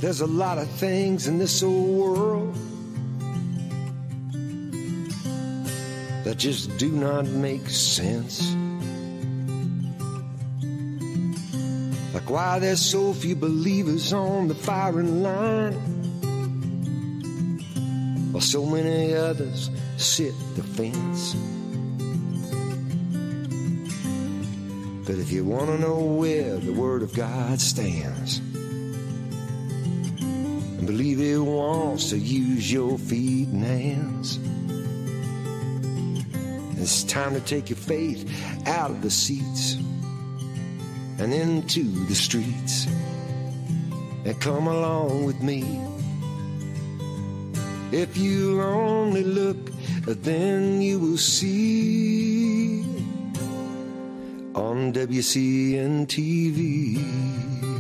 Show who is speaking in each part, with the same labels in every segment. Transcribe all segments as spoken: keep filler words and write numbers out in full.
Speaker 1: There's a lot of things in this old world that just do not make sense. Like why there's so few believers on the firing line, while so many others sit the fence. But if you want to know where the Word of God stands, and believe it wants to use your feet and hands, it's time to take your faith out of the seats and into the streets, and come along with me. If you only look, then you will see on W C N T V.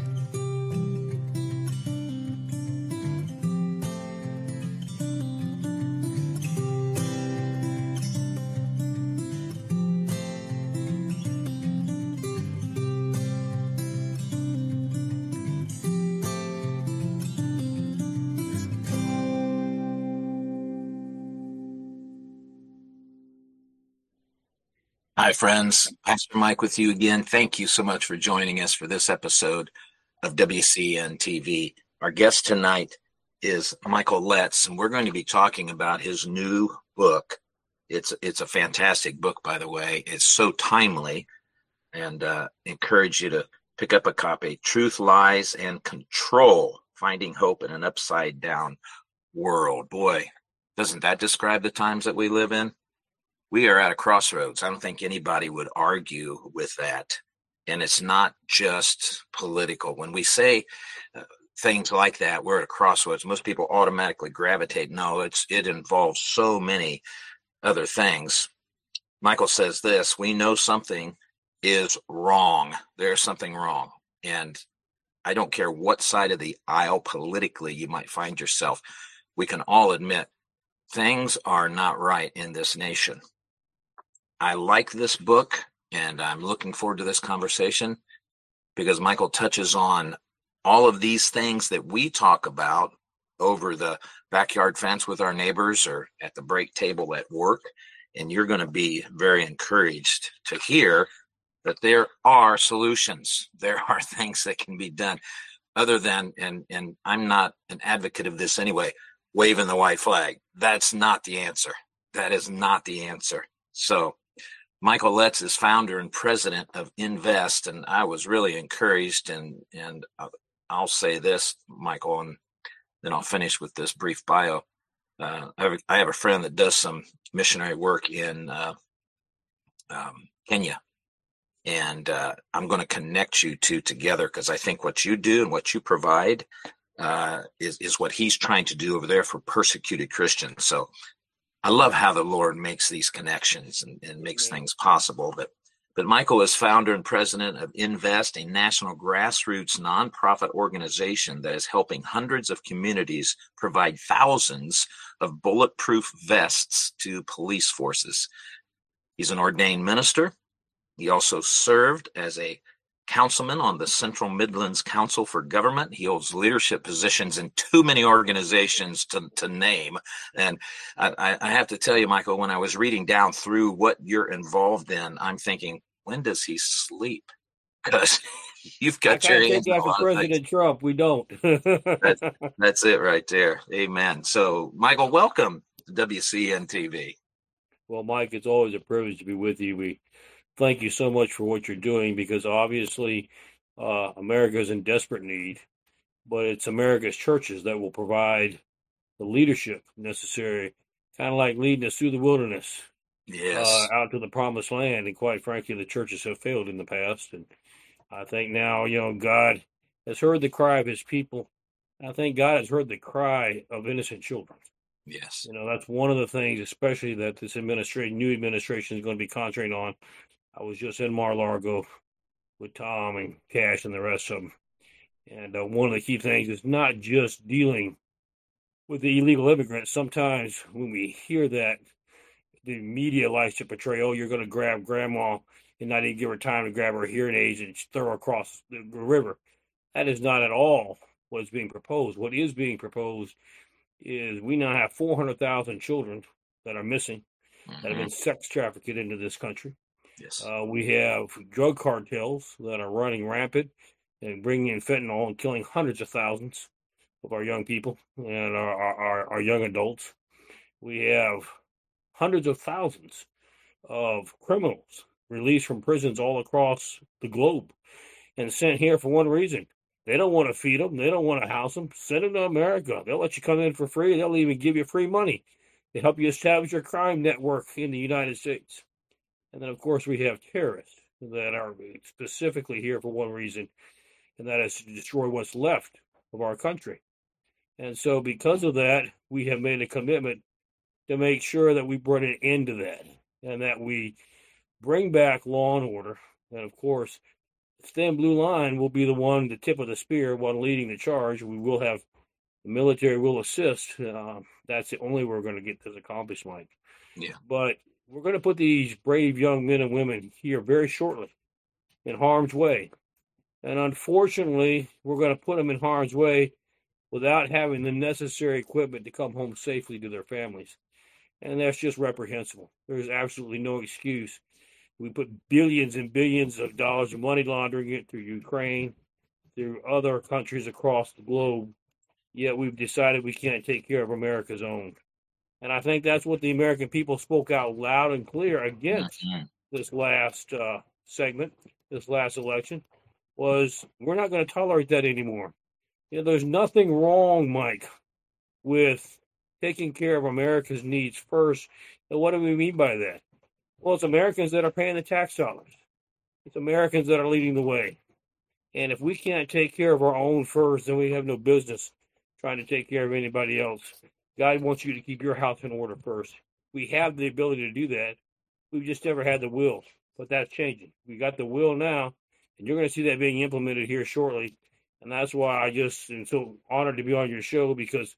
Speaker 2: Hi, friends. Pastor Mike with you again. Thank you so much for joining us for this episode of W C N T V. Our guest tonight is Michael Letts, and we're going to be talking about his new book. It's it's a fantastic book, by the way. It's so timely, and uh, encourage you to pick up a copy. Truth, Lies, and Control, Finding Hope in an Upside-Down World. Boy, doesn't that describe the times that we live in? We are at a crossroads. I don't think anybody would argue with that. And it's not just political. When we say uh, things like that, we're at a crossroads, most people automatically gravitate. No, it's it involves so many other things. Michael says this: we know something is wrong. There's something wrong. And I don't care what side of the aisle politically you might find yourself. We can all admit things are not right in this nation. I like this book, and I'm looking forward to this conversation because Michael touches on all of these things that we talk about over the backyard fence with our neighbors or at the break table at work. And you're going to be very encouraged to hear that there are solutions. There are things that can be done other than, and, and I'm not an advocate of this anyway, waving the white flag. That's not the answer. That is not the answer. So Michael Letts is founder and president of Invest, and I was really encouraged, and and I'll say this, Michael, and then I'll finish with this brief bio. Uh, I, have a, I have a friend that does some missionary work in uh, um, Kenya, and uh, I'm going to connect you two together because I think what you do and what you provide uh, is, is what he's trying to do over there for persecuted Christians. So I love how the Lord makes these connections and, and makes Amen. Things possible. But, but Michael is founder and president of Invest, a national grassroots nonprofit organization that is helping hundreds of communities provide thousands of bulletproof vests to police forces. He's an ordained minister. He also served as a councilman on the Central Midlands Council for Government. He holds leadership positions in too many organizations to, to name. And I, I have to tell you, Michael, when I was reading down through what you're involved in, I'm thinking, when does he sleep? Because you've got your hands
Speaker 3: on a lot President of things. Trump, we don't.
Speaker 2: that's, that's it right there. Amen. So, Michael, welcome to W C N T V.
Speaker 3: Well, Mike, it's always a privilege to be with you. We thank you so much for what you're doing because obviously uh, America is in desperate need, but it's America's churches that will provide the leadership necessary, kind of like leading us through the wilderness,
Speaker 2: yes,
Speaker 3: uh, out to the promised land. And quite frankly, the churches have failed in the past. And I think now, you know, God has heard the cry of his people. I think God has heard the cry of innocent children.
Speaker 2: Yes.
Speaker 3: You know, that's one of the things, especially that this administration, new administration is going to be concentrating on. I was just in Mar-a-Lago with Tom and Cash and the rest of them. And uh, one of the key things is not just dealing with the illegal immigrants. Sometimes when we hear that, the media likes to portray, oh, you're going to grab grandma and not even give her time to grab her hearing aids and throw her across the river. That is not at all what's being proposed. What is being proposed is we now have four hundred thousand children that are missing, mm-hmm. that have been sex trafficked into this country.
Speaker 2: Yes.
Speaker 3: Uh, we have drug cartels that are running rampant and bringing in fentanyl and killing hundreds of thousands of our young people and our, our, our young adults. We have hundreds of thousands of criminals released from prisons all across the globe and sent here for one reason. They don't want to feed them. They don't want to house them. Send them to America. They'll let you come in for free. They'll even give you free money to help you establish your crime network in the United States. And then, of course, we have terrorists that are specifically here for one reason, and that is to destroy what's left of our country. And so because of that, we have made a commitment to make sure that we bring an end to that and that we bring back law and order. And, of course, the Thin Blue Line will be the one, the tip of the spear, one leading the charge. We will have the military will assist. Uh, that's the only way we're going to get this accomplished, Mike.
Speaker 2: Yeah.
Speaker 3: But we're going to put these brave young men and women here very shortly in harm's way. And unfortunately, we're going to put them in harm's way without having the necessary equipment to come home safely to their families. And that's just reprehensible. There's absolutely no excuse. We put billions and billions of dollars of money laundering it through Ukraine, through other countries across the globe, yet we've decided we can't take care of America's own. And I think that's what the American people spoke out loud and clear against mm-hmm. this last uh, segment, this last election, was we're not going to tolerate that anymore. You know, there's nothing wrong, Mike, with taking care of America's needs first. And what do we mean by that? Well, it's Americans that are paying the tax dollars. It's Americans that are leading the way. And if we can't take care of our own first, then we have no business trying to take care of anybody else. God wants you to keep your house in order first. We have the ability to do that. We've just never had the will, but that's changing. We got the will now, and you're going to see that being implemented here shortly. And that's why I just am so honored to be on your show, because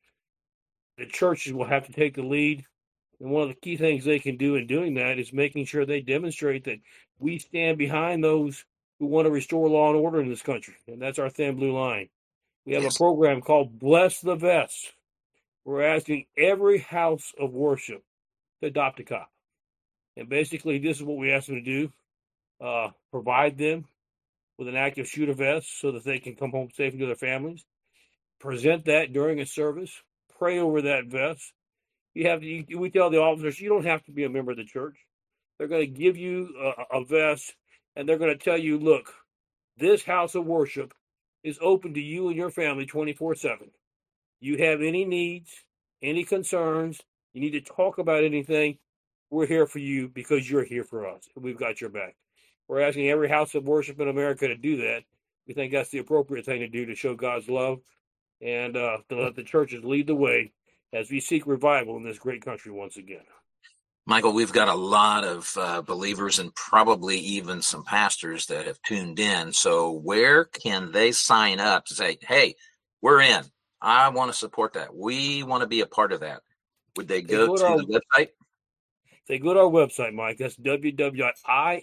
Speaker 3: the churches will have to take the lead. And one of the key things they can do in doing that is making sure they demonstrate that we stand behind those who want to restore law and order in this country. And that's our Thin Blue Line. We have yes. a program called Bless the Vest. We're asking every house of worship to adopt a cop. And basically, this is what we ask them to do. Uh, provide them with an active shooter vest so that they can come home safely to their families. Present that during a service. Pray over that vest. You have to, you, we tell the officers, you don't have to be a member of the church. They're going to give you a, a vest, and they're going to tell you, look, this house of worship is open to you and your family twenty-four seven. You have any needs, any concerns, you need to talk about anything, we're here for you because you're here for us, and we've got your back. We're asking every house of worship in America to do that. We think that's the appropriate thing to do to show God's love and uh, to let the churches lead the way as we seek revival in this great country once again.
Speaker 2: Michael, we've got a lot of uh, believers and probably even some pastors that have tuned in. So where can they sign up to say, hey, we're in? I want to support that. We want to be a part of that. Would they go, they go to, to our, the website?
Speaker 3: They go to our website, Mike. That's w w w dot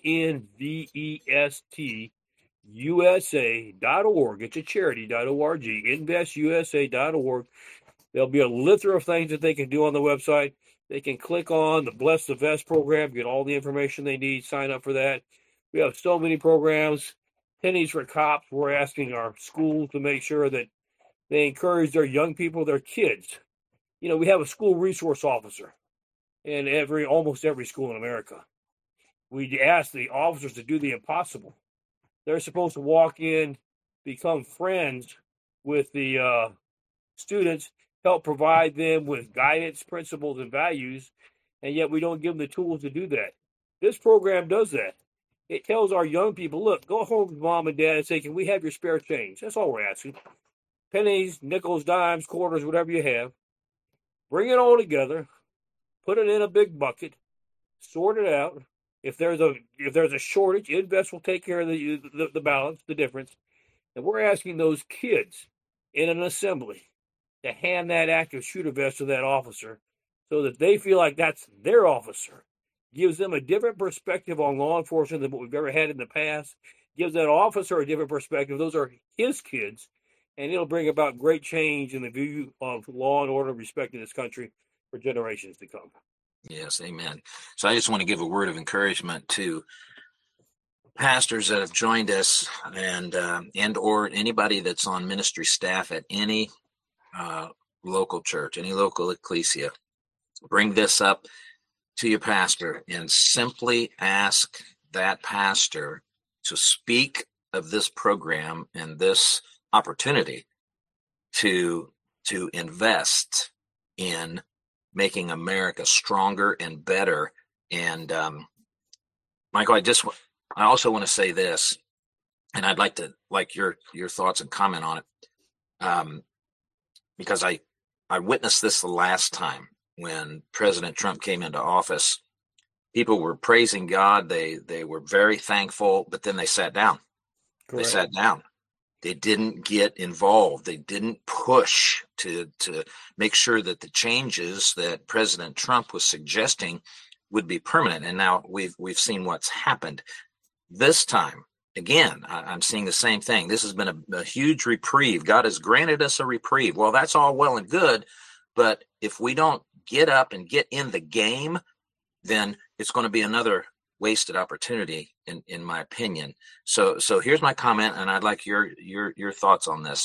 Speaker 3: invest u s a dot org. It's a charity dot org. invest u s a dot org. There'll be a litany of things that they can do on the website. They can click on the Bless the Vest program, get all the information they need, sign up for that. We have so many programs. Pennies for Cops. We're asking our schools to make sure that they encourage their young people, their kids. You know, we have a school resource officer in every, almost every school in America. We ask the officers to do the impossible. They're supposed to walk in, become friends with the uh, students, help provide them with guidance, principles, and values, and yet we don't give them the tools to do that. This program does that. It tells our young people, look, go home with mom and dad and say, can we have your spare change? That's all we're asking. Pennies, nickels, dimes, quarters, whatever you have. Bring it all together. Put it in a big bucket. Sort it out. If there's a if there's a shortage, Invest will take care of the, the, the balance, the difference. And we're asking those kids in an assembly to hand that active shooter vest to that officer so that they feel like that's their officer. Gives them a different perspective on law enforcement than what we've ever had in the past. Gives that officer a different perspective. Those are his kids. and it'll bring about great change in the view of law and order and respect in this country for generations to come.
Speaker 2: Yes, amen. So I just want to give a word of encouragement to pastors that have joined us, and uh, and or anybody that's on ministry staff at any uh, local church, any local ecclesia. Bring this up to your pastor and simply ask that pastor to speak of this program and this opportunity to to invest in making America stronger and better. And um, Michael, I just I also want to say this, and I'd like to like your your thoughts and comment on it, um, because I I witnessed this the last time when President Trump came into office. People were praising God. They they were very thankful, but then they sat down. Correct. They sat down. They didn't get involved. They didn't push to to make sure that the changes that President Trump was suggesting would be permanent. And now we've we've seen what's happened. This time, again, I, I'm seeing the same thing. This has been a, a huge reprieve. God has granted us a reprieve. Well, that's all well and good, but if we don't get up and get in the game, then it's going to be another wasted opportunity, in, in my opinion. So, so here's my comment, and I'd like your your your thoughts on this.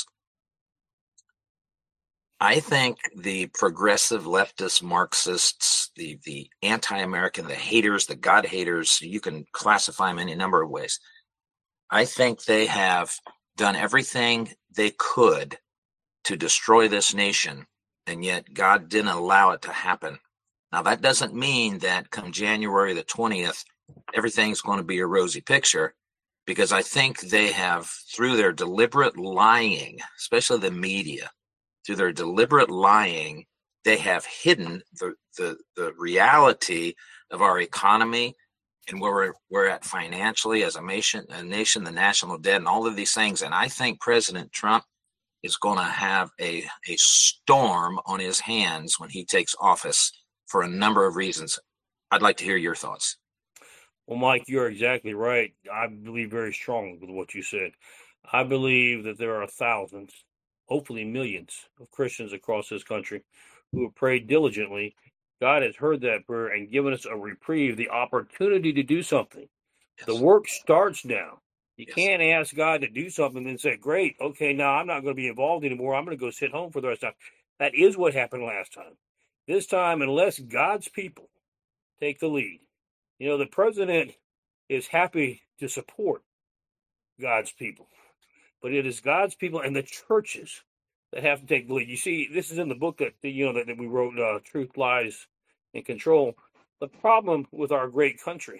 Speaker 2: I think the progressive leftist Marxists, the the anti-American, the haters, the God haters, you can classify them in a number of ways. I think they have done everything they could to destroy this nation, and yet God didn't allow it to happen. Now, that doesn't mean that come January the twentieth, everything's going to be a rosy picture, because I think they have, through their deliberate lying, especially the media, through their deliberate lying, they have hidden the, the, the reality of our economy and where we're, we're at financially as a nation, a nation, the national debt, and all of these things. And I think President Trump is going to have a, a storm on his hands when he takes office for a number of reasons. I'd like to hear your thoughts.
Speaker 3: Well, Mike, you're exactly right. I believe very strongly with what you said. I believe that there are thousands, hopefully millions, of Christians across this country who have prayed diligently. God has heard that prayer and given us a reprieve, the opportunity to do something. Yes. The work starts now. You yes. can't ask God to do something and then say, great, okay, now I'm not going to be involved anymore. I'm going to go sit home for the rest of the time. That is what happened last time. This time, unless God's people take the lead, you know, the president is happy to support God's people, but it is God's people and the churches that have to take the lead. You see, this is in the book that, you know, that, that we wrote, uh, Truth, Lies, and Control. The problem with our great country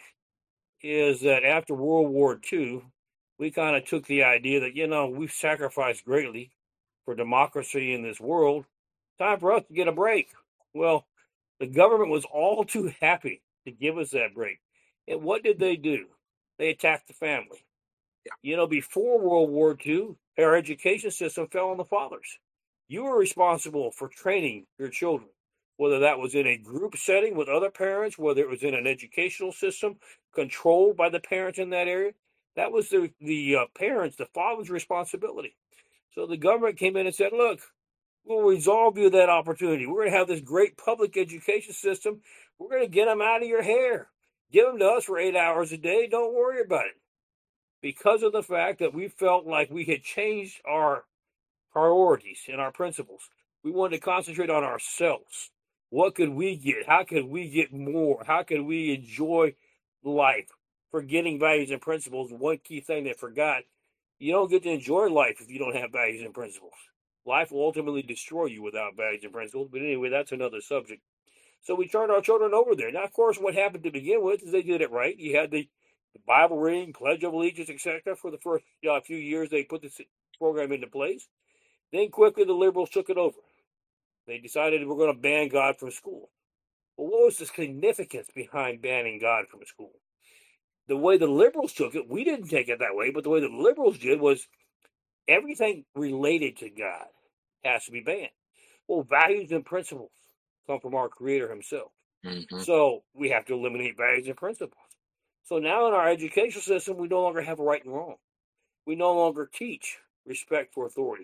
Speaker 3: is that after World War Two, we kind of took the idea that, you know, we've sacrificed greatly for democracy in this world. Time for us to get a break. Well, the government was all too happy to give us that break. And what did they do? They attacked the family. Yeah. You know, before World War Two, our education system fell on the fathers. You were responsible for training your children, whether that was in a group setting with other parents, whether it was in an educational system controlled by the parents in that area. That was the, the uh, parents, the father's responsibility. So the government came in and said, look, we'll resolve you that opportunity. We're going to have this great public education system. We're going to get them out of your hair. Give them to us for eight hours a day. Don't worry about it. Because of the fact that we felt like we had changed our priorities and our principles. We wanted to concentrate on ourselves. What could we get? How could we get more? How could we enjoy life? Forgetting values and principles. One key thing they forgot, you don't get to enjoy life if you don't have values and principles. Life will ultimately destroy you without values and principles. But anyway, that's another subject. So we turned our children over there. Now, of course, what happened to begin with is they did it right. You had the, the Bible reading, Pledge of Allegiance, et cetera. For the first uh, few years, they put this program into place. Then quickly, the liberals took it over. They decided we're going to ban God from school. Well, what was the significance behind banning God from school? The way the liberals took it, we didn't take it that way, but the way the liberals did was everything related to God has to be banned. Well, values and principles come from our Creator himself. Mm-hmm. So we have to eliminate values and principles. So now in our education system, we no longer have a right and wrong. We no longer teach respect for authority.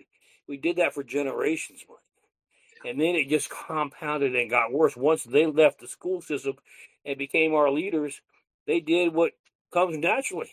Speaker 3: We did that for generations, Mike. And then it just compounded and got worse. Once they left the school system and became our leaders, they did what comes naturally.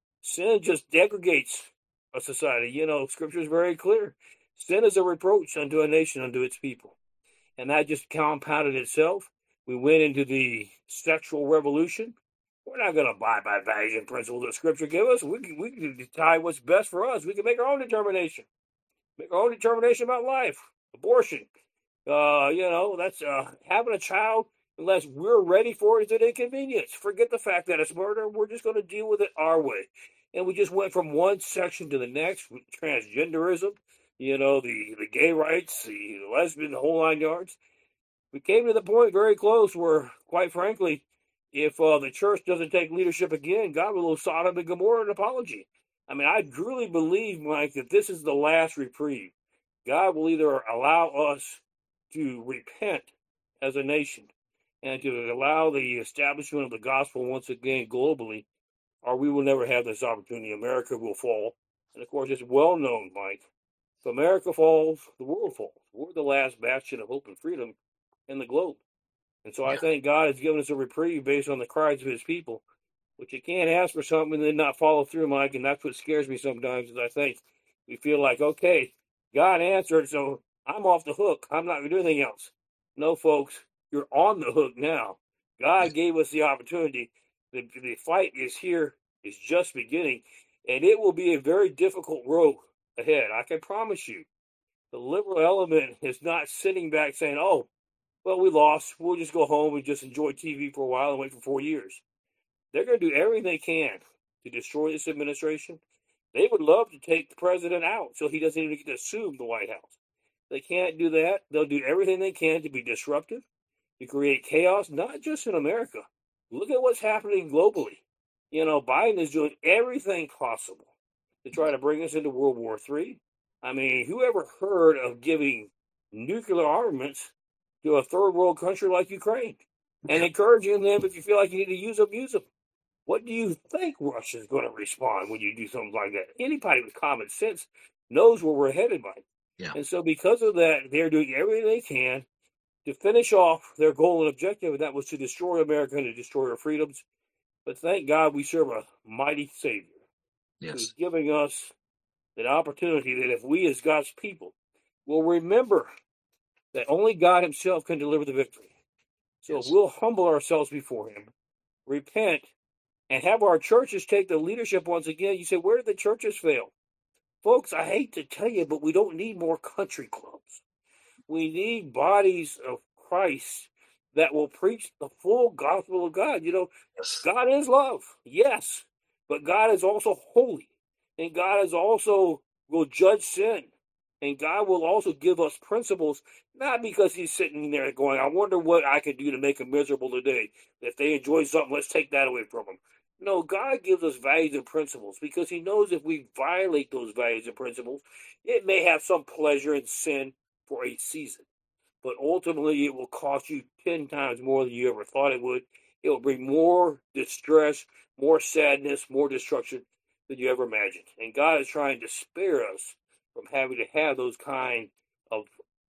Speaker 3: Sin just degrades a society. You know, Scripture is very clear. Sin is a reproach unto a nation, unto its people. And that just compounded itself. We went into the sexual revolution. We're not going to abide by values and principles that Scripture give us. We can, we can decide what's best for us. We can make our own determination. Make our own determination about life, abortion. Uh, you know, that's uh, having a child, unless we're ready for it, is an inconvenience. Forget the fact that it's murder. We're just going to deal with it our way. And we just went from one section to the next with transgenderism, you know, the, the gay rights, the lesbian, the whole nine yards. We came to the point very close where, quite frankly, if uh, the church doesn't take leadership again, God will owe Sodom and Gomorrah an apology. I mean, I truly believe, Mike, that this is the last reprieve. God will either allow us to repent as a nation and to allow the establishment of the gospel once again globally, or we will never have this opportunity. America will fall. And, of course, it's well known, Mike, if America falls, the world falls. We're the last bastion of hope and freedom in the globe. And so I think God has given us a reprieve based on the cries of his people, but you can't ask for something and then not follow through, Mike, and that's what scares me sometimes is I think we feel like, okay, God answered, so I'm off the hook. I'm not going to do anything else. No, folks, you're on the hook now. God gave us the opportunity. The, the fight is here, is just beginning, and it will be a very difficult road ahead. I can promise you. The liberal element is not sitting back saying, oh, well, we lost. We'll just go home and just enjoy T V for a while and wait for four years. They're going to do everything they can to destroy this administration. They would love to take the president out so he doesn't even get to assume the White House. They can't do that. They'll do everything they can to be disruptive, to create chaos, not just in America. Look at what's happening globally. You know, Biden is doing everything possible to try to bring us into World War Three. I mean, whoever heard of giving nuclear armaments to a third world country like Ukraine and encouraging them, if you feel like you need to use them, use them? What do you think Russia's going to respond when you do something like that? Anybody with common sense knows where we're headed, Mike.
Speaker 2: Yeah.
Speaker 3: And so because of that, they're doing everything they can to finish off their goal and objective, and that was to destroy America and to destroy our freedoms. But thank God we serve a mighty Savior.
Speaker 2: Yes.
Speaker 3: Who's giving us an opportunity that if we as God's people will remember that only God himself can deliver the victory. So
Speaker 2: Yes.
Speaker 3: if we'll humble ourselves before him, repent, and have our churches take the leadership once again. You say, where did the churches fail? Folks, I hate to tell you, but we don't need more country clubs. We need bodies of Christ that will preach the full gospel of God. You know,
Speaker 2: Yes.
Speaker 3: God is love, yes, but God is also holy, and God is also will judge sin, and God will also give us principles, not because he's sitting there going, I wonder what I could do to make them miserable today. If they enjoy something, let's take that away from them. No, God gives us values and principles because he knows if we violate those values and principles, it may have some pleasure in sin for a season, but ultimately it will cost you ten times more than you ever thought it would. It will bring more distress, more sadness, more destruction than you ever imagined. And God is trying to spare us from having to have those kind of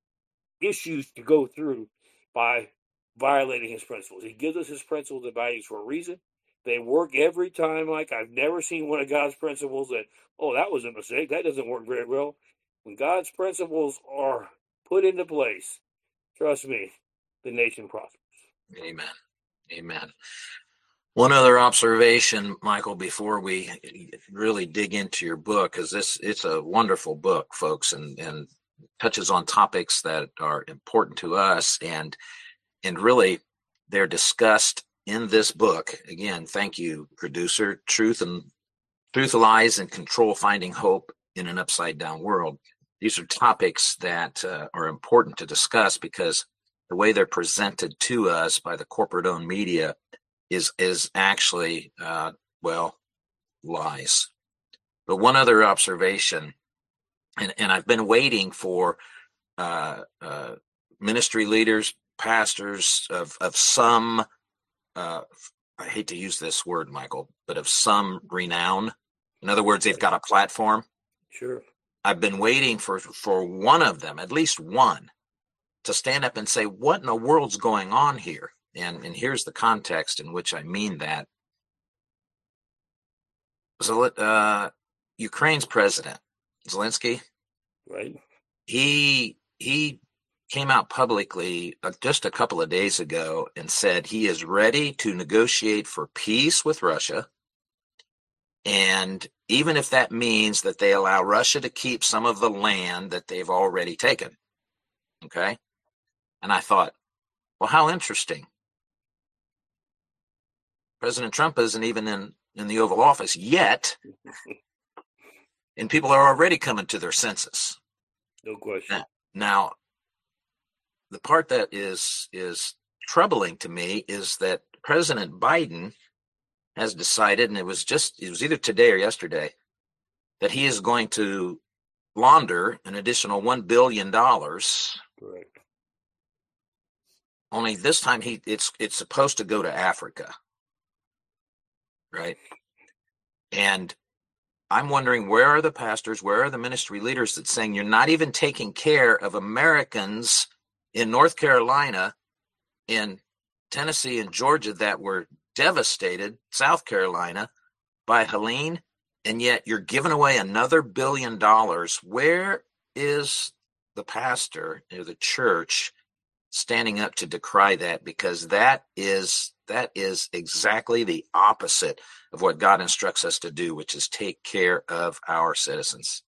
Speaker 3: issues to go through by violating his principles. He gives us his principles and values for a reason. They work every time. Like I've never seen one of God's principles that, oh, that was a mistake. That doesn't work very well. When God's principles are put into place, trust me, the nation prospers.
Speaker 2: Amen. Amen. One other observation, Michael, before we really dig into your book, because this it's a wonderful book, folks, and, and touches on topics that are important to us, and and really they're discussed in this book. Again, thank you, producer. Truth and Truth, Lies, and Control: Finding Hope in an Upside Down World. These are topics that uh, are important to discuss because the way they're presented to us by the corporate-owned media is is actually, uh, well, lies. But one other observation, and, and I've been waiting for uh, uh, ministry leaders, pastors of, of some, uh, I hate to use this word, Michael, but of some renown. In other words, they've got a platform.
Speaker 3: Sure.
Speaker 2: I've been waiting for, for one of them, at least one, to stand up and say, what in the world's going on here? And, and here's the context in which I mean that. So, uh, Ukraine's president, Zelensky,
Speaker 3: right?
Speaker 2: He he came out publicly uh, just a couple of days ago and said he is ready to negotiate for peace with Russia. And even if that means that they allow Russia to keep some of the land that they've already taken. Okay. And I thought, well, how interesting. President Trump isn't even in, in the Oval Office yet. And people are already coming to their senses.
Speaker 3: No question.
Speaker 2: Now, now, the part that is is troubling to me is that President Biden has decided, and it was just, it was either today or yesterday, that he is going to launder an additional one billion dollars.
Speaker 3: Right.
Speaker 2: Only this time he it's it's supposed to go to Africa. Right. And I'm wondering, where are the pastors, where are the ministry leaders that saying you're not even taking care of Americans in North Carolina, in Tennessee and Georgia that were devastated, South Carolina, by Helene, and yet you're giving away another billion dollars. Where is the pastor or the church standing up to decry that? Because that is that is exactly the opposite of what God instructs us to do, which is take care of our citizens.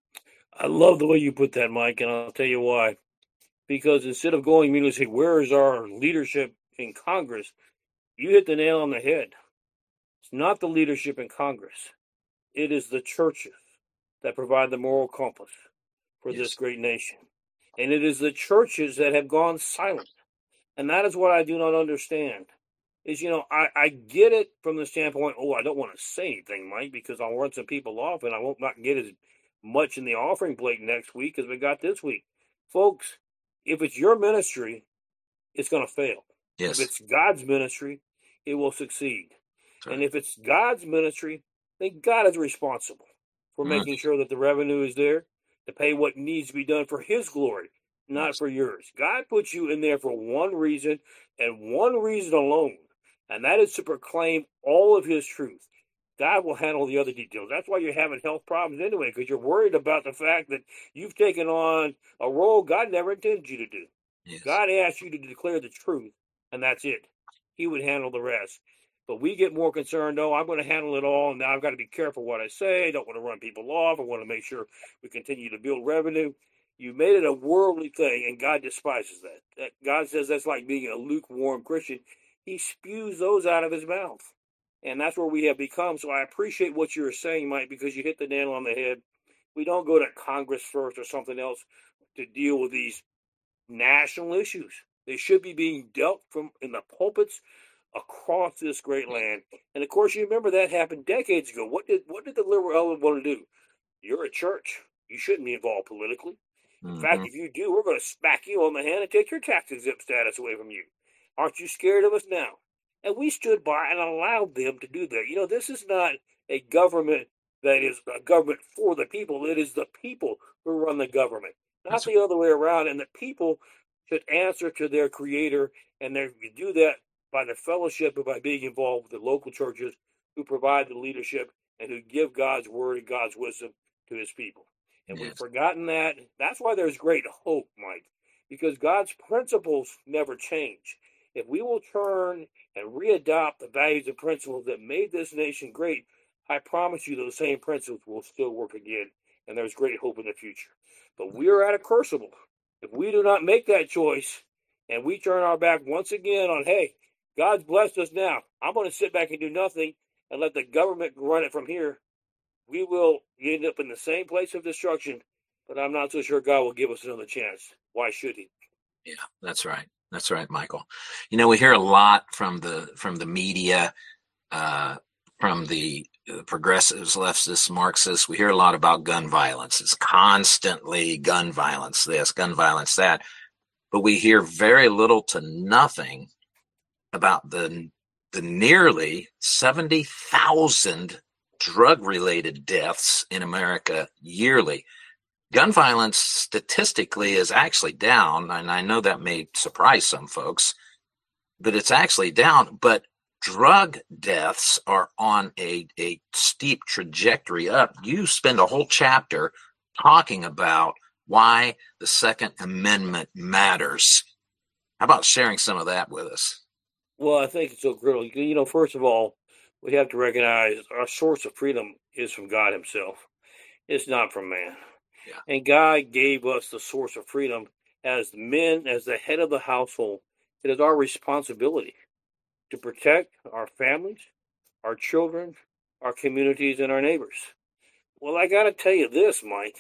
Speaker 3: I love the way you put that, Mike, and I'll tell you why. Because instead of going immediately say, where is our leadership in Congress? You hit the nail on the head. It's not the leadership in Congress. It is the churches that provide the moral compass for
Speaker 2: Yes.
Speaker 3: this great nation. And it is the churches that have gone silent. And that is what I do not understand. Is, you know, I, I get it from the standpoint, oh, I don't want to say anything, Mike, because I'll run some people off and I won't not get as much in the offering plate next week as we got this week. Folks, if it's your ministry, it's going to fail.
Speaker 2: Yes.
Speaker 3: If it's God's ministry, it will succeed.
Speaker 2: Right.
Speaker 3: And if it's God's ministry, then God is responsible for
Speaker 2: Mm.
Speaker 3: making sure that the revenue is there to pay what needs to be done for his glory, not
Speaker 2: Yes.
Speaker 3: for yours. God puts you in there for one reason and one reason alone, and that is to proclaim all of his truth. God will handle the other details. That's why you're having health problems anyway, because you're worried about the fact that you've taken on a role God never intended you to do.
Speaker 2: Yes.
Speaker 3: God asked you to declare the truth, and that's it. He would handle the rest. But we get more concerned, oh, I'm going to handle it all, and now I've got to be careful what I say. I don't want to run people off. I want to make sure we continue to build revenue. You made it a worldly thing, and God despises that. that. God says that's like being a lukewarm Christian. He spews those out of his mouth. And that's where we have become. So I appreciate what you were saying, Mike, because you hit the nail on the head. We don't go to Congress first or something else to deal with these national issues. They should be being dealt from in the pulpits across this great land. And of course, you remember that happened decades ago. What did what did the liberal element want to do? You're a church. You shouldn't be involved politically. In
Speaker 2: Mm-hmm.
Speaker 3: fact, if you do, we're going to smack you on the hand and take your tax exempt status away from you. Aren't you scared of us now? And we stood by and allowed them to do that. You know, this is not a government that is a government for the people. It is the people who run the government, not
Speaker 2: That's
Speaker 3: the other way around. And the people should answer to their creator, and they do that by the fellowship and by being involved with the local churches who provide the leadership and who give God's word and God's wisdom to his people. And
Speaker 2: Yes.
Speaker 3: we've forgotten that. That's why there's great hope, Mike, because God's principles never change. If we will turn and readopt the values and principles that made this nation great, I promise you those same principles will still work again, and there's great hope in the future. But we are at a crucible. If we do not make that choice and we turn our back once again on, hey, God's blessed us now, I'm going to sit back and do nothing and let the government run it from here, we will end up in the same place of destruction, but I'm not so sure God will give us another chance. Why should he?
Speaker 2: Yeah, that's right. That's right, Michael. You know, we hear a lot from the from the media, uh, from the uh, progressives, leftists, Marxists. We hear a lot about gun violence. It's constantly gun violence, this, gun violence, that. But we hear very little to nothing about the the nearly seventy thousand drug-related deaths in America yearly. gun violence statistically is actually down, and I know that may surprise some folks, but it's actually down. But drug deaths are on a, a steep trajectory up. You spend a whole chapter talking about why the Second Amendment matters. How about sharing some of that with us?
Speaker 3: Well, I think it's so critical. You know, first of all, we have to recognize our source of freedom is from God himself. It's not from man.
Speaker 2: Yeah.
Speaker 3: And God gave us the source of freedom as men, as the head of the household. It is our responsibility to protect our families, our children, our communities, and our neighbors. Well, I got to tell you this, Mike.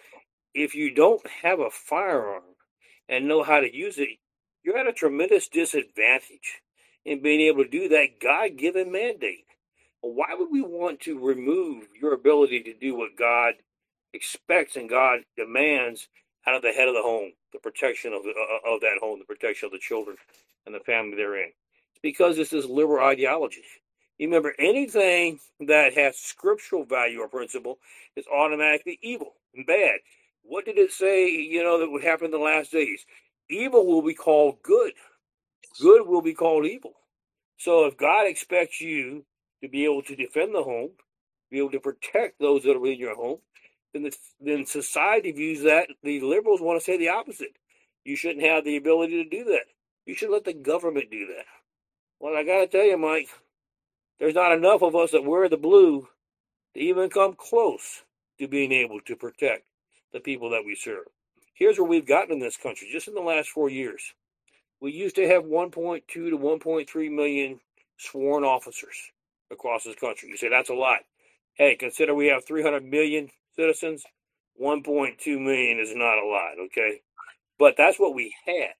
Speaker 3: If you don't have a firearm and know how to use it, you're at a tremendous disadvantage in being able to do that God-given mandate. Well, why would we want to remove your ability to do what God expects and God demands out of the head of the home, the protection of, the, uh, of that home, the protection of the children and the family they're in? It's because this is liberal ideology. You remember, anything that has scriptural value or principle is automatically evil and bad. What did it say, you know, that would happen in the last days? Evil will be called good. Good will be called evil. So if God expects you to be able to defend the home, be able to protect those that are in your home, then, the, then society views that. The liberals want to say the opposite. You shouldn't have the ability to do that. You should let the government do that. Well, I got to tell you, Mike, there's not enough of us that wear the blue to even come close to being able to protect the people that we serve. Here's where we've gotten in this country just in the last four years. We used to have one point two to one point three million sworn officers across this country. You say that's a lot. Hey, consider we have three hundred million citizens. one point two million is not a lot, okay? But that's what we had.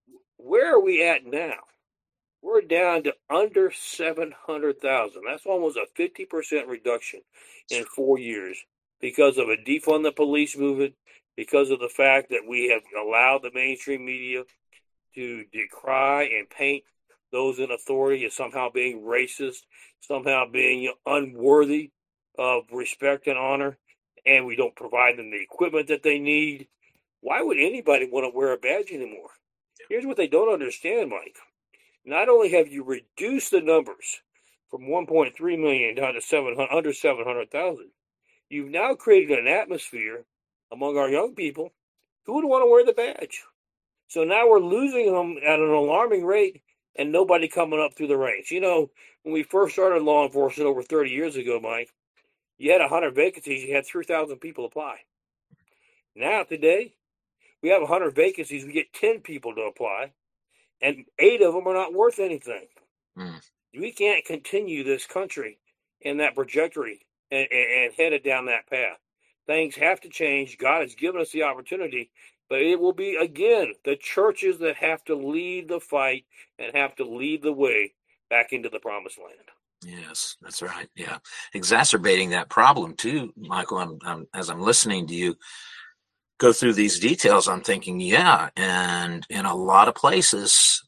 Speaker 3: Where are we at now? We're down to under seven hundred thousand. That's almost a fifty percent reduction in four years because of a defund the police movement, because of the fact that we have allowed the mainstream media to decry and paint those in authority as somehow being racist, somehow being unworthy of respect and honor, and we don't provide them the equipment that they need. Why would anybody want to wear a badge anymore? Here's what they don't understand, Mike. Not only have you reduced the numbers from one point three million down to seven hundred, under seven hundred thousand, you've now created an atmosphere among our young people who would want to wear the badge. So now we're losing them at an alarming rate and nobody coming up through the ranks. You know, when we first started law enforcement over thirty years ago, Mike, you had one hundred vacancies, you had three thousand people apply. Now, today, we have one hundred vacancies, we get ten people to apply, and eight of them are not worth anything. Mm. We can't continue this country in that trajectory and, and, and headed down that path. Things have to change. God has given us the opportunity, but it will be, again, the churches that have to lead the fight and have to lead the way back into the promised land.
Speaker 2: Yes, that's right. Yeah. Exacerbating that problem too, Michael, I'm, I'm, as I'm listening to you go through these details, I'm thinking, yeah, and in a lot of places,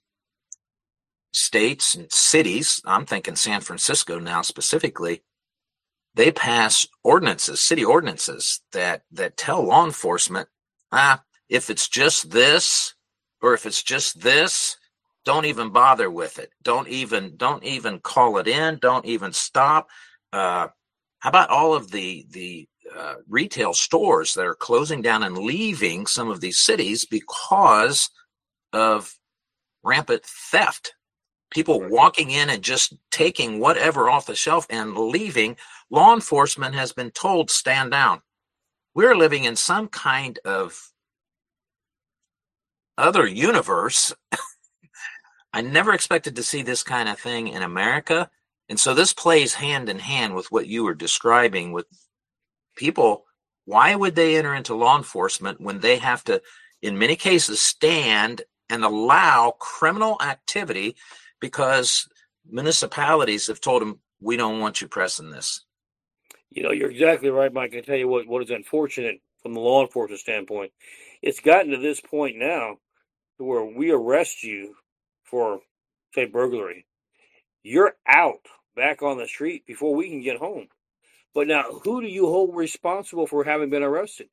Speaker 2: states and cities, I'm thinking San Francisco now specifically, they pass ordinances, city ordinances that, that tell law enforcement, ah, if it's just this, or if it's just this, don't even bother with it. Don't even, don't even call it in. Don't even stop. Uh, how about all of the, the, uh, retail stores that are closing down and leaving some of these cities because of rampant theft? People walking in and just taking whatever off the shelf and leaving. Law enforcement has been told, stand down. We're living in some kind of other universe. I never expected to see this kind of thing in America. And so this plays hand in hand with what you were describing with people. Why would they enter into law enforcement when they have to, in many cases, stand and allow criminal activity because municipalities have told them, we don't want you pressing this?
Speaker 3: You know, you're exactly right, Mike. I tell you what, what is unfortunate from the law enforcement standpoint, it's gotten to this point now to where we arrest you for, say, burglary. You're out back on the street before we can get home. But now, who do you hold responsible for having been arrested?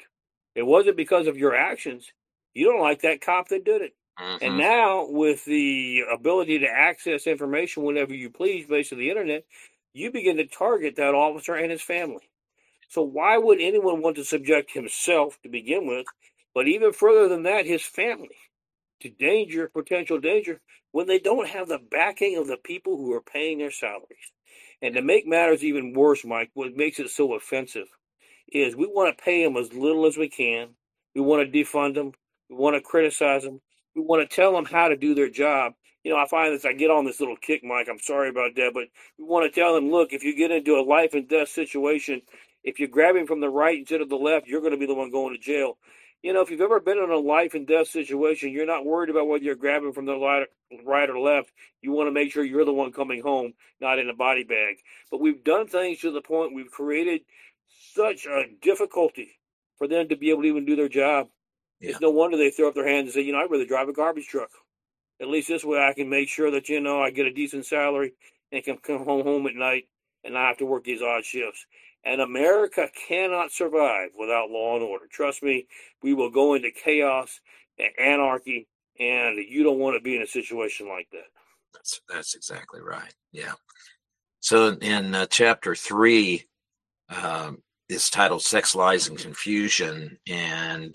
Speaker 3: It wasn't because of your actions. You don't like that cop that did it.
Speaker 2: Mm-hmm.
Speaker 3: And now, with the ability to access information whenever you please based on the internet, you begin to target that officer and his family. So why would anyone want to subject himself to begin with, but even further than that, his family, to danger, potential danger, when they don't have the backing of the people who are paying their salaries? And to make matters even worse, Mike, what makes it so offensive is we want to pay them as little as we can. We want to defund them. We want to criticize them. We want to tell them how to do their job. You know, I find this, I get on this little kick, Mike. I'm sorry about that, but we want to tell them, look, if you get into a life and death situation, if you're grabbing from the right instead of the left, you're going to be the one going to jail. You know, if you've ever been in a life and death situation, you're not worried about whether you're grabbing from the right or left. You want to make sure you're the one coming home, not in a body bag. But we've done things to the point we've created such a difficulty for them to be able to even do their job. Yeah. It's no wonder they throw up their hands and say, you know, I'd rather drive a garbage truck. At least this way I can make sure that, you know, I get a decent salary and can come home home at night and not have to work these odd shifts. And America cannot survive without law and order. Trust me, we will go into chaos and anarchy, and you don't want to be in a situation like that.
Speaker 2: That's that's exactly right. Yeah. So in uh, chapter three, um, is titled "Sex, Lies, and Confusion," and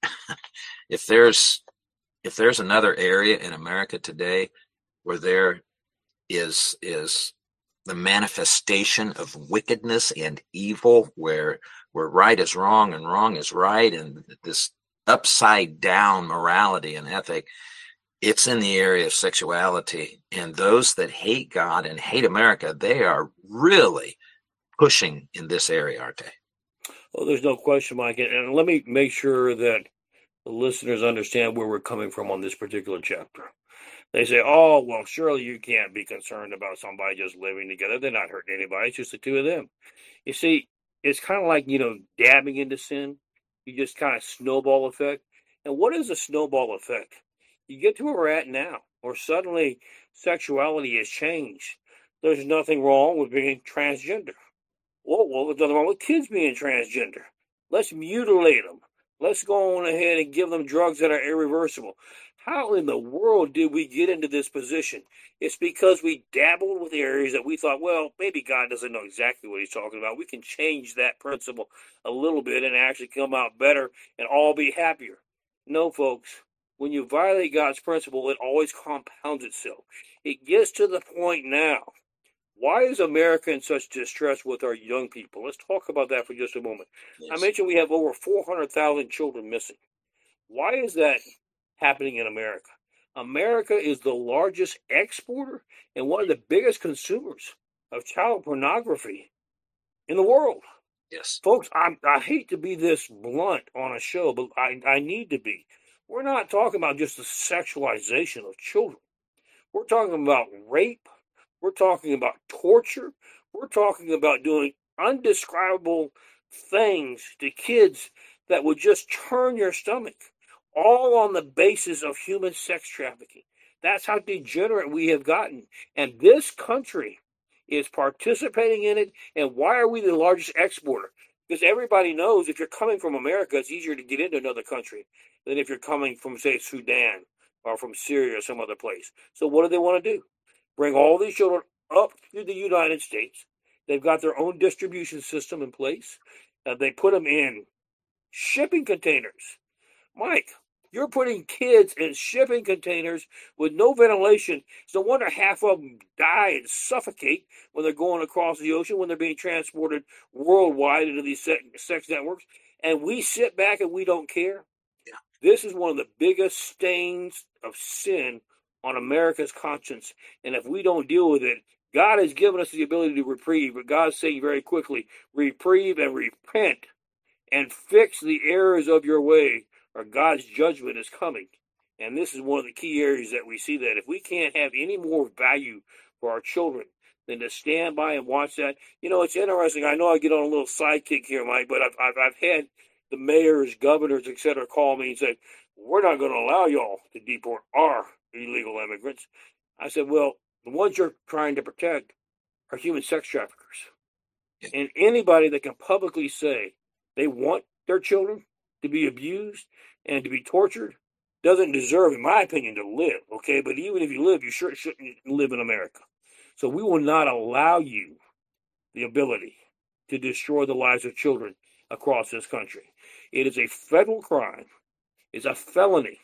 Speaker 2: if there's if there's another area in America today where there is is the manifestation of wickedness and evil, where where right is wrong and wrong is right, and this upside down morality and ethic, it's in the area of sexuality. And those that hate God and hate America, they are really pushing in this area, aren't they?
Speaker 3: Well, there's no question, Mike. And let me make sure that the listeners understand where we're coming from on this particular chapter. They say, oh, well, surely you can't be concerned about somebody just living together. They're not hurting anybody. It's just the two of them. You see, it's kind of like, you know, dabbing into sin. You just kind of snowball effect. And what is a snowball effect? You get to where we're at now, where suddenly sexuality has changed. There's nothing wrong with being transgender. Well, well, there's nothing wrong with kids being transgender. Let's mutilate them. Let's go on ahead and give them drugs that are irreversible. How in the world did we get into this position? It's because we dabbled with areas that we thought, well, maybe God doesn't know exactly what he's talking about. We can change that principle a little bit and actually come out better and all be happier. No, folks, when you violate God's principle, it always compounds itself. It gets to the point now. Why is America in such distress with our young people? Let's talk about that for just a moment. Yes. I mentioned we have over four hundred thousand children missing. Why is that happening in America? America is the largest exporter and one of the biggest consumers of child pornography in the world.
Speaker 2: Yes.
Speaker 3: Folks, I, I hate to be this blunt on a show, but I, I need to be. We're not talking about just the sexualization of children. We're talking about rape. We're talking about torture. We're talking about doing undescribable things to kids that would just turn your stomach, all on the basis of human sex trafficking. That's how degenerate we have gotten. And this country is participating in it. And why are we the largest exporter? Because everybody knows if you're coming from America, it's easier to get into another country than if you're coming from, say, Sudan or from Syria or some other place. So what do they want to do? Bring all these children up to the United States. They've got their own distribution system in place. Uh, they put them in shipping containers. Mike, you're putting kids in shipping containers with no ventilation. It's no wonder half of them die and suffocate when they're going across the ocean, when they're being transported worldwide into these sex networks. And we sit back and we don't care.
Speaker 2: Yeah.
Speaker 3: This is one of the biggest stains of sin on America's conscience. And if we don't deal with it, God has given us the ability to reprieve, but God's saying very quickly, reprieve and repent and fix the errors of your way, or God's judgment is coming. And this is one of the key areas that we see that if we can't have any more value for our children than to stand by and watch that. You know, it's interesting. I know I get on a little sidekick here, Mike, but I've, I've, I've had the mayors, governors, et cetera, call me and say, we're not going to allow y'all to deport our illegal immigrants. I said, well, the ones you're trying to protect are human sex traffickers. And anybody that can publicly say they want their children to be abused and to be tortured doesn't deserve, in my opinion, to live, okay? But even if you live, you sure shouldn't live in America. So we will not allow you the ability to destroy the lives of children across this country. It is a federal crime. It's a felony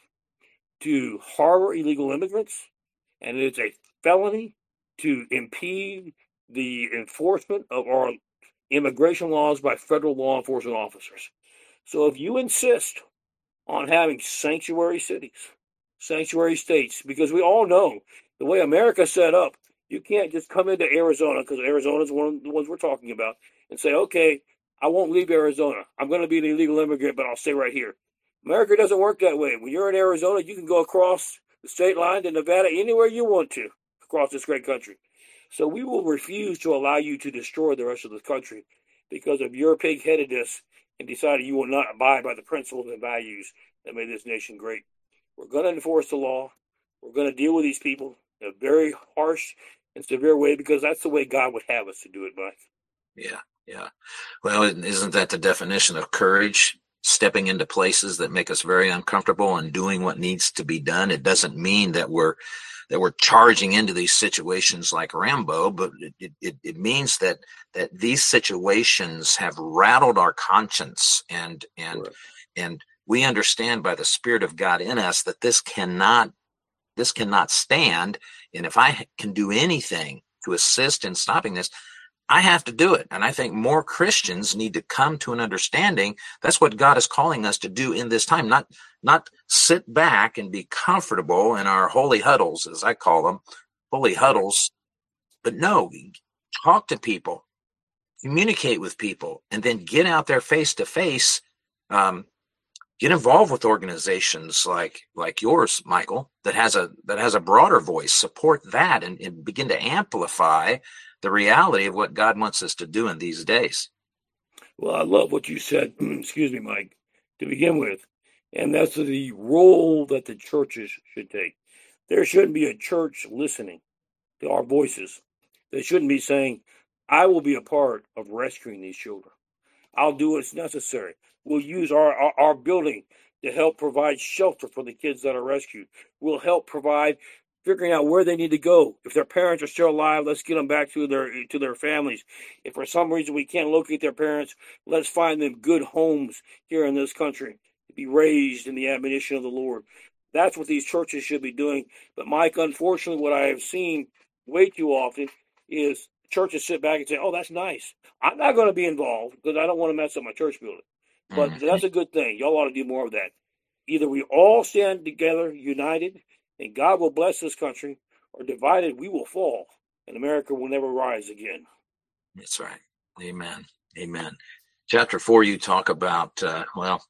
Speaker 3: to harbor illegal immigrants, and it's a felony to impede the enforcement of our immigration laws by federal law enforcement officers. So if you insist on having sanctuary cities, sanctuary states, because we all know the way America's set up, you can't just come into Arizona, because Arizona is one of the ones we're talking about, and say, okay, I won't leave Arizona. I'm going to be an illegal immigrant, but I'll stay right here. America doesn't work that way. When you're in Arizona, you can go across the state line to Nevada, anywhere you want to, across this great country. So we will refuse to allow you to destroy the rest of the country because of your pig-headedness and decided you will not abide by the principles and values that made this nation great. We're going to enforce the law. We're going to deal with these people in a very harsh and severe way because that's the way God would have us to do it, Mike.
Speaker 2: Yeah, yeah. Well, isn't that the definition of courage? Stepping into places that make us very uncomfortable and doing what needs to be done. It doesn't mean that we're that we're charging into these situations like Rambo, but it, it, it means that that these situations have rattled our conscience, and and right. and we understand by the Spirit of God in us that this cannot this cannot stand. And if I can do anything to assist in stopping this, I have to do it. And I think more Christians need to come to an understanding. That's what God is calling us to do in this time, not, not sit back and be comfortable in our holy huddles, as I call them, holy huddles. But no, talk to people, communicate with people, and then get out there face to face. Um, get involved with organizations like, like yours, Michael, that has a, that has a broader voice. Support that and, and begin to amplify the reality of what God wants us to do in these days.
Speaker 3: Well, I love what you said, excuse me, Mike, to begin with. And that's the role that the churches should take. There shouldn't be a church listening to our voices. They shouldn't be saying, I will be a part of rescuing these children. I'll do what's necessary. We'll use our, our, our building to help provide shelter for the kids that are rescued. We'll help provide figuring out where they need to go. If their parents are still alive, let's get them back to their to their families. If for some reason we can't locate their parents, let's find them good homes here in this country to be raised in the admonition of the Lord. That's what these churches should be doing. But Mike, unfortunately, what I have seen way too often is churches sit back and say, oh, that's nice. I'm not going to be involved because I don't want to mess up my church building. But mm-hmm. that's a good thing. Y'all ought to do more of that. Either we all stand together, united, and God will bless this country, or divided, we will fall, and America will never rise again.
Speaker 2: That's right. Amen. Amen. Chapter four, you talk about, uh, well,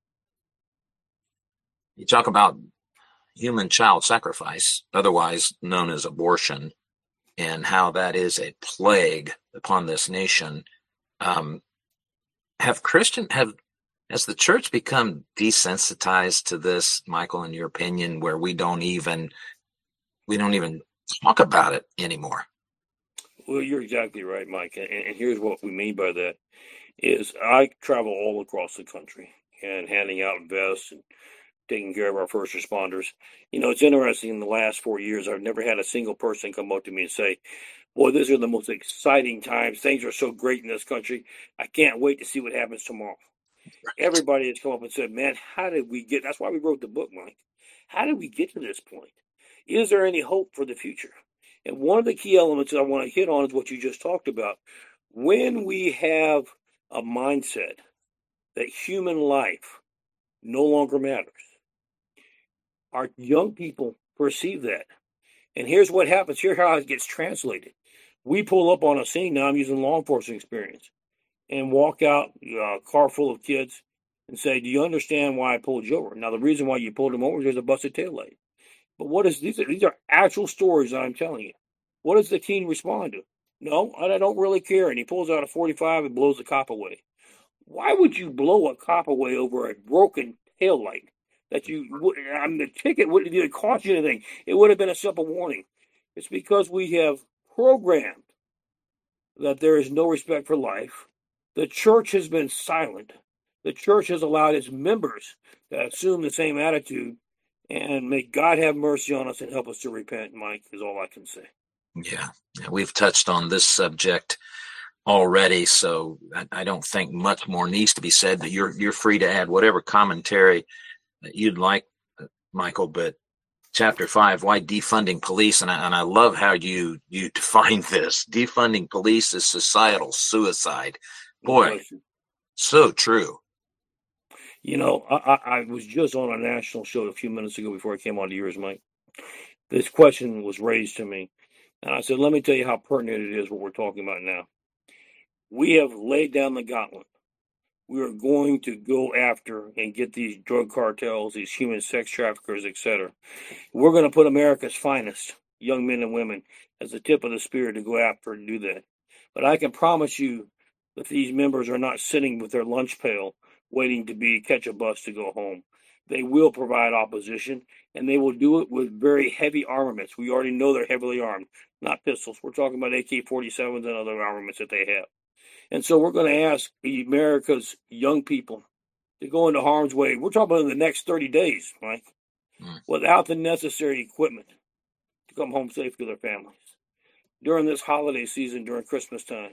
Speaker 2: you talk about human child sacrifice, otherwise known as abortion, and how that is a plague upon this nation. Um, have Christian, have, has the church become desensitized to this, Michael, in your opinion, where we don't even, we don't even talk about it anymore?
Speaker 3: Well, you're exactly right, Mike. And, and here's what we mean by that is I travel all across the country and handing out vests and taking care of our first responders. You know, it's interesting, in the last four years, I've never had a single person come up to me and say, boy, these are the most exciting times. Things are so great in this country. I can't wait to see what happens tomorrow. Everybody has come up and said, man, how did we get, that's why we wrote the book, Mike. How did we get to this point? Is there any hope for the future? And one of the key elements that I want to hit on is what you just talked about. When we have a mindset that human life no longer matters, our young people perceive that. And here's what happens. Here's how it gets translated. We pull up on a scene, now I'm using law enforcement experience, and walk out, uh, a car full of kids, and say, do you understand why I pulled you over? Now, the reason why you pulled him over is there's a busted taillight. But what is these? Are, these are actual stories that I'm telling you. What does the teen respond to? No, I don't really care. And he pulls out a forty-five and blows the cop away. Why would you blow a cop away over a broken taillight? That you, I mean, the ticket wouldn't even cost you anything. It would have been a simple warning. It's because we have programmed that there is no respect for life. The church has been silent. the church has allowed its members to assume the same attitude, and may God have mercy on us and help us to repent, Mike, is all I can say.
Speaker 2: Yeah, we've touched on this subject already, so I, I don't think much more needs to be said, but you're you're free to add whatever commentary that you'd like, Michael. But chapter five, why defunding police, and I, and I love how you you define this. Defunding police is societal suicide. Boy, so true.
Speaker 3: You know, I, I was just on a national show a few minutes ago before I came on to yours, Mike. This question was raised to me, and I said, let me tell you how pertinent it is what we're talking about now. We have laid down the gauntlet. We are going to go after and get these drug cartels, these human sex traffickers, et cetera. We're going to put America's finest young men and women as the tip of the spear to go after and do that. But I can promise you that these members are not sitting with their lunch pail waiting to be catch a bus to go home. They will provide opposition, and they will do it with very heavy armaments. We already know they're heavily armed, not pistols. We're talking about A K forty-sevens and other armaments that they have. And so we're going to ask America's young people to go into harm's way. We're talking about in the next thirty days, Mike, mm. without the necessary equipment to come home safe to their families. During this holiday season, during Christmas time,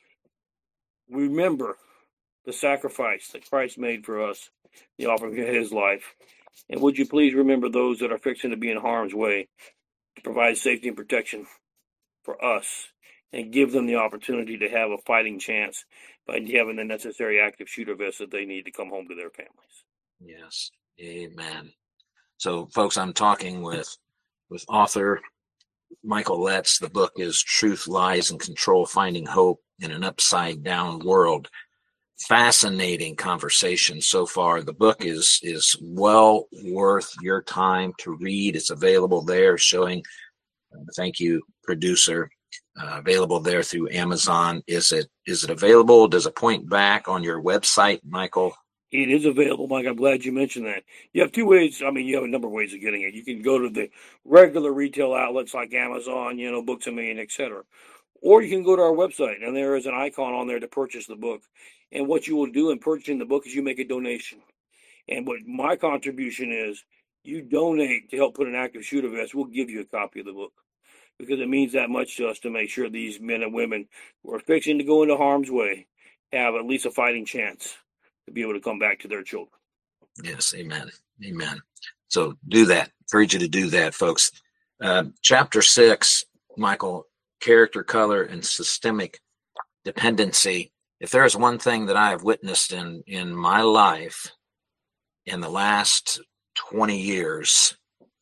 Speaker 3: remember the sacrifice that Christ made for us, the offering of his life. And would you please remember those that are fixing to be in harm's way to provide safety and protection for us, and give them the opportunity to have a fighting chance by having the necessary active shooter vests that they need to come home to their families.
Speaker 2: Yes. Amen. So, folks, I'm talking with with author Michael Letts. The book is Truth, Lies, and Control, Finding Hope in an Upside Down World. Fascinating conversation so far. The book is is well worth your time to read. It's available there, showing, uh, thank you, producer, Uh, available there through Amazon. Is it is it available? Does it point back on your website, Michael?
Speaker 3: It is available, Mike. I'm glad you mentioned that. You have two ways. I mean, you have a number of ways of getting it. You can go to the regular retail outlets like Amazon, you know, Books A Million, et cetera. Or you can go to our website, and there is an icon on there to purchase the book. And what you will do in purchasing the book is you make a donation. And what my contribution is, you donate to help put an active shooter vest. We'll give you a copy of the book, because it means that much to us to make sure these men and women who are fixing to go into harm's way have at least a fighting chance to be able to come back to their children.
Speaker 2: Yes, amen. Amen. So do that. Encourage you to do that, folks. Uh, chapter six, Michael, character, color, and systemic dependency. If there is one thing that I have witnessed in, in my life in the last twenty years,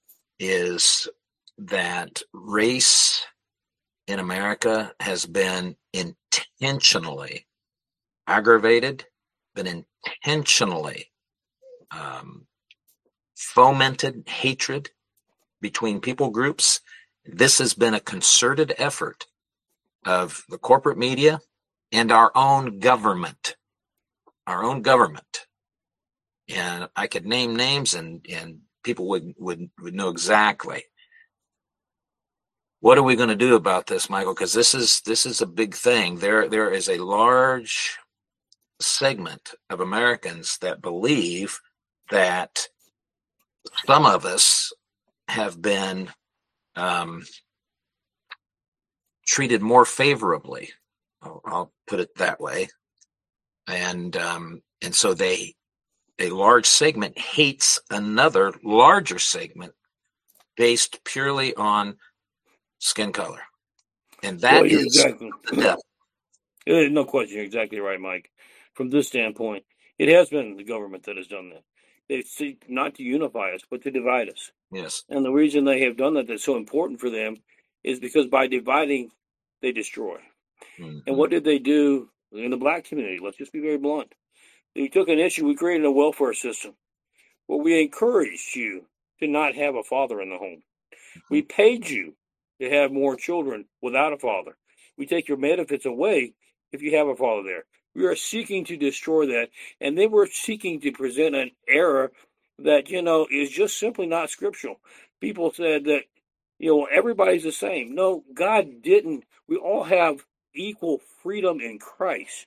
Speaker 2: is that race in America has been intentionally aggravated, been intentionally um, fomented hatred between people groups. This has been a concerted effort of the corporate media and our own government, our own government. And I could name names, and, and people would, would, would know exactly. What are we going to do about this, Michael? Because this is this is a big thing. There there is a large segment of Americans that believe that some of us have been um, treated more favorably. I'll, I'll put it that way, and um, and so they a large segment hates another larger segment based purely on skin color. And that
Speaker 3: well,
Speaker 2: is
Speaker 3: exactly.
Speaker 2: Yeah.
Speaker 3: No question. You're exactly right, Mike. From this standpoint, it has been the government that has done that. They seek not to unify us, but to divide us.
Speaker 2: Yes.
Speaker 3: And the reason they have done that that's so important for them is because by dividing, they destroy. Mm-hmm. And what did they do in the black community? Let's just be very blunt. They took an issue. We created a welfare system where we encouraged you to not have a father in the home. Mm-hmm. We paid you to have more children without a father. We take your benefits away if you have a father there. We are seeking to destroy that, and they were seeking to present an error that, you know, is just simply not scriptural. People said that, you know, everybody's the same. No, God didn't. We all have equal freedom in Christ.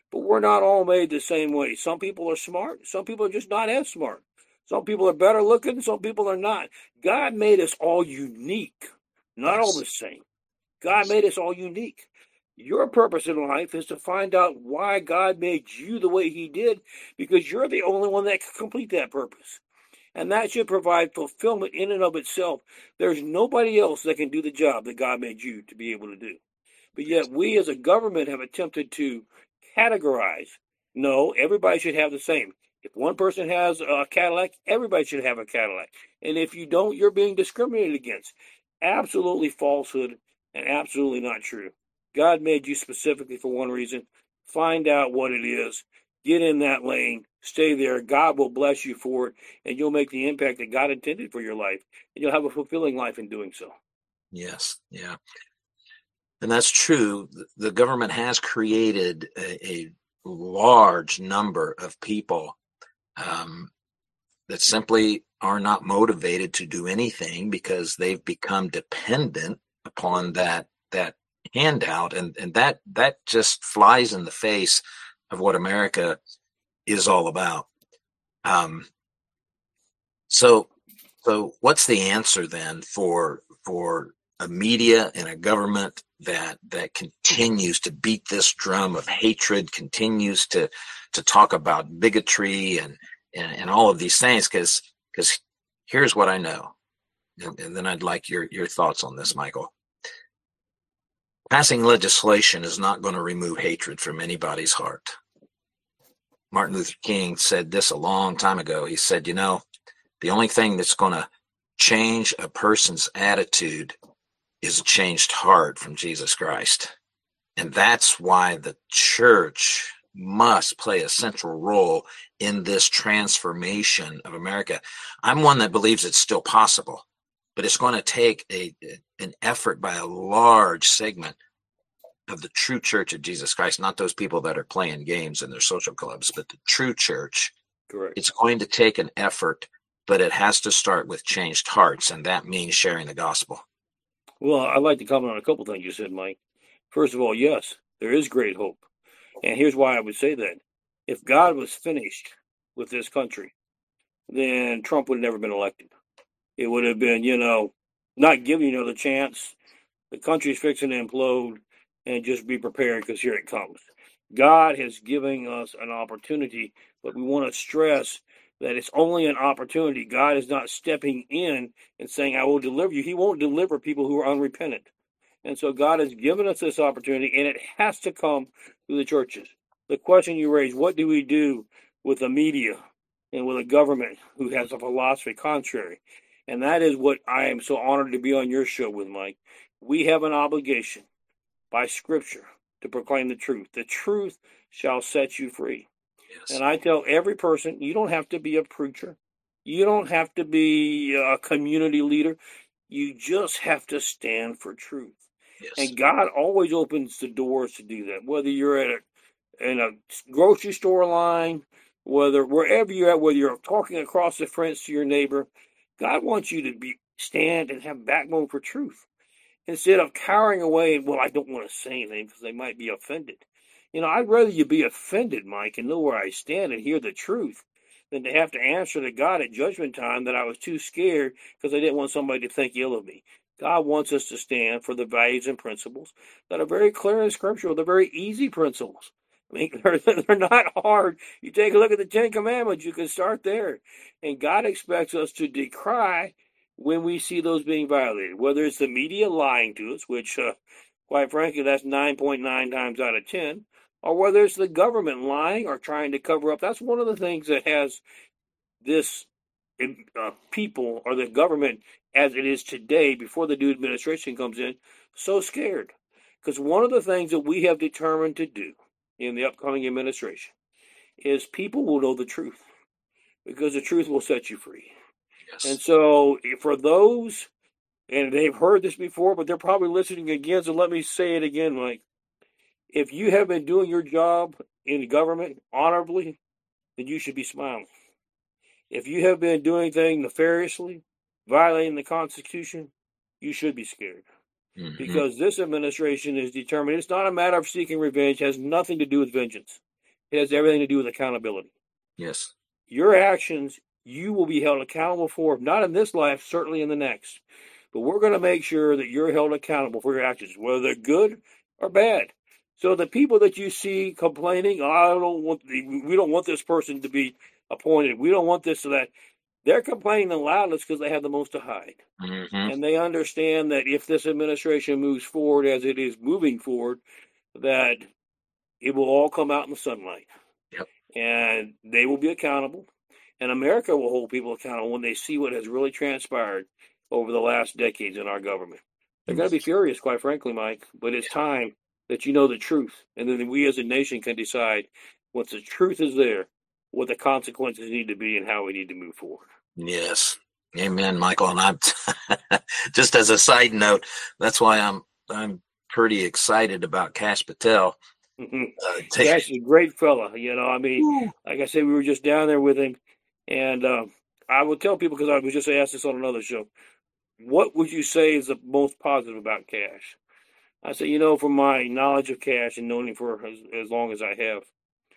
Speaker 3: But we're not all made the same way. Some people are smart. Some people are just not as smart. Some people are better looking. Some people are not. God made us all unique, not all
Speaker 2: Yes.
Speaker 3: the same. God made us all unique. Your purpose in life is to find out why God made you the way he did, because you're the only one that can complete that purpose. And that should provide fulfillment in and of itself. There's nobody else that can do the job that God made you to be able to do. But yet we as a government have attempted to categorize. No, everybody should have the same. If one person has a Cadillac, everybody should have a Cadillac. And if you don't, you're being discriminated against. Absolutely falsehood and absolutely not true. God made you specifically for one reason. Find out what it is. Get in that lane. Stay there. God will bless you for it, and you'll make the impact that God intended for your life, and you'll have a fulfilling life in doing so.
Speaker 2: Yes, yeah. And that's true. The government has created a, a large number of people um, that simply are not motivated to do anything because they've become dependent upon that that handout, and and that that just flies in the face of what America is all about. Um, so, so what's the answer then for for a media and a government that that continues to beat this drum of hatred, continues to to talk about bigotry and and, and all of these things? Because because here's what I know, and, and then I'd like your your thoughts on this, Michael. Passing legislation is not going to remove hatred from anybody's heart. Martin Luther King said this a long time ago. He said, you know, the only thing that's going to change a person's attitude is a changed heart from Jesus Christ. And that's why the church must play a central role in this transformation of America. I'm one that believes it's still possible, but it's going to take a an effort by a large segment of the true church of Jesus Christ, not those people that are playing games in their social clubs, but the true church.
Speaker 3: Correct.
Speaker 2: It's going to take an effort, but it has to start with changed hearts, and that means sharing the gospel.
Speaker 3: Well, I'd like to comment on a couple things you said, Mike. First of all, yes, there is great hope. And here's why I would say that. If God was finished with this country, then Trump would have never been elected. It would have been, you know, not giving you another chance. The country's fixing to implode, and just be prepared because here it comes. God has given us an opportunity, but we want to stress that it's only an opportunity. God is not stepping in and saying, I will deliver you. He won't deliver people who are unrepentant. And so God has given us this opportunity, and it has to come through the churches. The question you raised, what do we do with the media and with a government who has a philosophy contrary? And that is what I am so honored to be on your show with, Mike. We have an obligation by Scripture to proclaim the truth. The truth shall set you free. Yes. And I tell every person, you don't have to be a preacher. You don't have to be a community leader. You just have to stand for truth. Yes. And God always opens the doors to do that, whether you're at a, in a grocery store line, whether wherever you're at, whether you're talking across the fence to your neighbor, God wants you to be stand and have backbone for truth. Instead of cowering away and, well, I don't want to say anything because they might be offended. You know, I'd rather you be offended, Mike, and know where I stand and hear the truth than to have to answer to God at judgment time that I was too scared because I didn't want somebody to think ill of me. God wants us to stand for the values and principles that are very clear in Scripture. They're very easy principles. I mean, they're, they're not hard. You take a look at the Ten Commandments, you can start there. And God expects us to decry when we see those being violated, whether it's the media lying to us, which, uh, quite frankly, that's nine point nine times out of ten, or whether it's the government lying or trying to cover up. That's one of the things that has this uh, people or the government as it is today, before the new administration comes in, so scared. Because one of the things that we have determined to do in the upcoming administration is people will know the truth, because the truth will set you free. Yes. And so for those, and they've heard this before, but they're probably listening again, so let me say it again, Mike. If you have been doing your job in government honorably, then you should be smiling. If you have been doing things nefariously, violating the Constitution, you should be scared. Mm-hmm. Because this administration is determined. It's not a matter of seeking revenge. It has nothing to do with vengeance. It has everything to do with accountability.
Speaker 2: Yes.
Speaker 3: Your actions, you will be held accountable for, not in this life, certainly in the next. But we're going to make sure that you're held accountable for your actions, whether they're good or bad. So the people that you see complaining, oh, I don't want, we don't want this person to be appointed, we don't want this or that, they're complaining the loudest because they have the most to hide.
Speaker 2: Mm-hmm.
Speaker 3: And they understand that if this administration moves forward as it is moving forward, that it will all come out in the sunlight.
Speaker 2: Yep. And
Speaker 3: they will be accountable. And America will hold people accountable when they see what has really transpired over the last decades in our government. They're mm-hmm. going to be furious, quite frankly, Mike, but it's time that you know the truth. And then we as a nation can decide, once the truth is there, what the consequences need to be and how we need to move forward.
Speaker 2: Yes. Amen, Michael. And I'm just as a side note, that's why I'm I'm pretty excited about Kash Patel.
Speaker 3: Mm-hmm. Uh, take... Kash is a great fella. You know, I mean, Ooh. like I said, we were just down there with him. And uh, I would tell people, because I was just asked this on another show, what would you say is the most positive about Kash? I said, you know, from my knowledge of Kash and knowing him for as, as long as I have,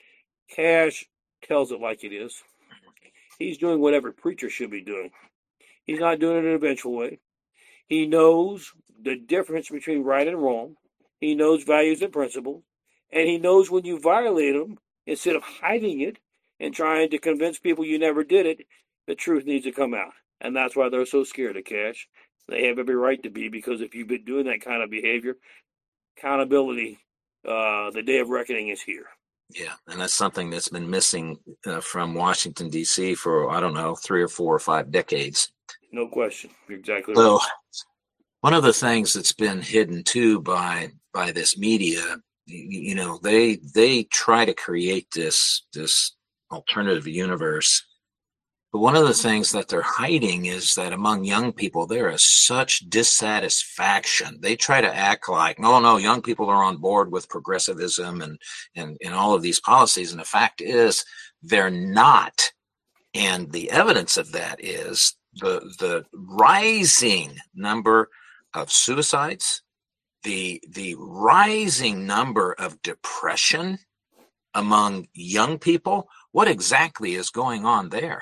Speaker 3: Kash tells it like it is. He's doing what every preacher should be doing. He's not doing it in an eventual way. He knows the difference between right and wrong. He knows values and principles. And he knows when you violate them, instead of hiding it and trying to convince people you never did it, the truth needs to come out. And that's why they're so scared of Kash. They have every right to be, because if you've been doing that kind of behavior, accountability, uh, the day of reckoning is here.
Speaker 2: Yeah, and that's something that's been missing uh, from Washington, D C for, I don't know, three or four or five decades.
Speaker 3: No question. You're exactly
Speaker 2: so,
Speaker 3: right.
Speaker 2: One of the things that's been hidden, too, by by this media, you, you know, they they try to create this this alternative universe. But one of the things that they're hiding is that among young people, there is such dissatisfaction. They try to act like, no, no, young people are on board with progressivism and, and, and all of these policies. And the fact is, they're not. And the evidence of that is the, the rising number of suicides, the, the rising number of depression among young people. What exactly is going on there?